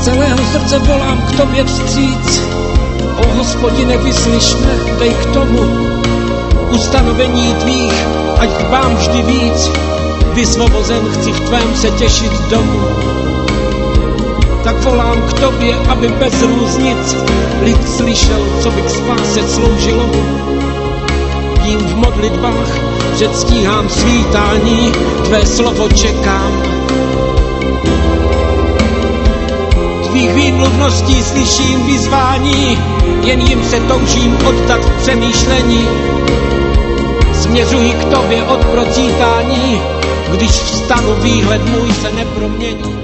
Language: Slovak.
celého srdce volám k tobě vstříc. O Hospodine, vyslyš mne, dej k tomu ustanovení tvých, ať dbám vždy víc. Vysvobozen chci v tvém se těšit domů. Tak volám k tobě, aby bez různic lid slyšel, co by k spáse sloužilo mu. Jím v modlitbách předstíhám svítání, tvé slovo čekám. Tvých výmluvností slyším vyzvání, jen jim se toužím oddat v přemýšlení. Směřuji k tobě od procítání, když vstanu, výhled můj se nepromění.